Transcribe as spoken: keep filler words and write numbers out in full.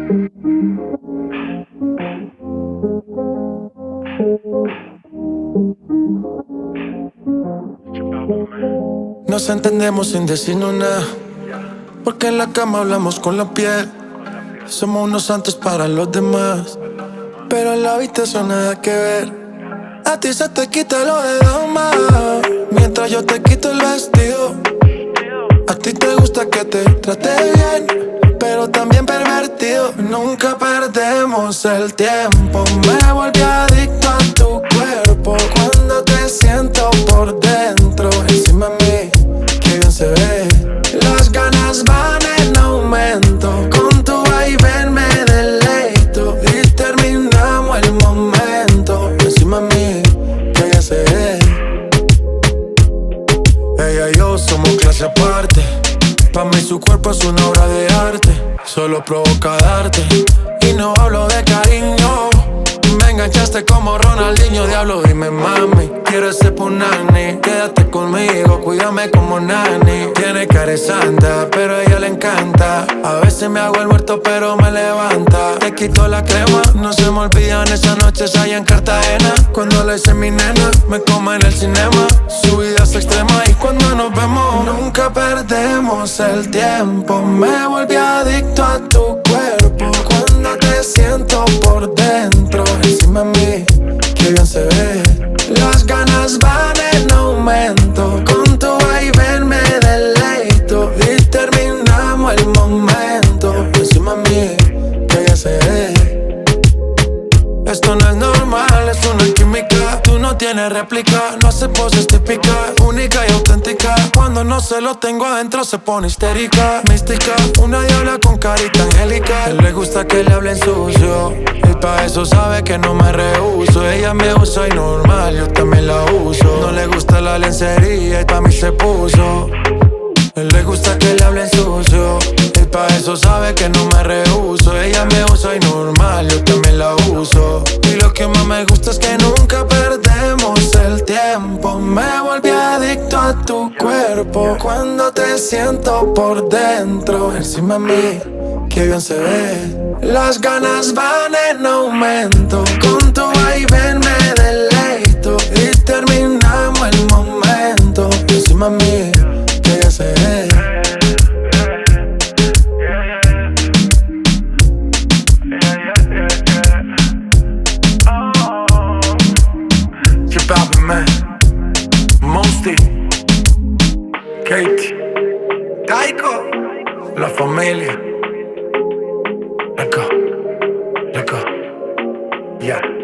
Nos entendemos sin decirnos nada, porque en la cama hablamos con la piel. Somos unos santos para los demás, pero en la habitación nada que ver. A ti se te quita lo de dama, mientras yo te quito el vestido. A ti te gusta que te trate bien, pero también pervertido. Nunca perdemos el tiempo. Me volví adicto a tu cuerpo cuando te siento por dentro. Encima de mí, qué bien se ve. Las ganas van en aumento. Con tu vaivén me deleito y terminamos el momento. Encima de mí, qué bien se ve. Ella y yo somos clase aparte. Pa' mí su cuerpo es una obra de arte. Solo provoca darte y no hablo de cariño. Me enganchaste como Ronaldinho, diablo, dime mami, ¿quieres ser punani? Quédate conmigo, cuídame como nani. Tiene cara de santa, pero a ella le encanta. A veces me hago el muerto, pero me levanta. Te quito la crema, no se me olvidan esas noches allá en Cartagena. Cuando le hice mi nena, me como en el cinema. Su vida es extrema y cuando nos vemos nunca perdemos el tiempo. Me volví adicto a tu cuerpo cuando te siento por dentro. Encima de mí, qué bien se ve. Las ganas van en aumento. Con tu vaivén me deleito y terminamos el momento. Encima de mí, qué bien se ve. Esto no es normal, es una química. Tú no tienes réplica, no hace poses típicas. Única y auténtica. Cuando no se lo tengo adentro se pone histérica. Mística, una diabla con carita angélica. A él le gusta que le hablen sucio y pa' eso sabe que no me rehuso. Ella me usa y normal, yo también la uso. No le gusta la lencería y pa' mí se puso. A él le gusta que le hablen sucio y pa' eso sabe que no me rehuso. Ella me usa y normal, yo también la uso. Y lo que más me gusta es que nunca perdemos el tiempo. Me volví adicto a tu cuerpo cuando te siento por dentro. Encima de mí, qué bien se ve. Las ganas van en aumento. Con tu vaivén me deleito y terminamos el momento. Encima de mí, qué bien se ve. Papi, man, Mosty, Kate, Taiko, la familia. Let's go, let's go, yeah.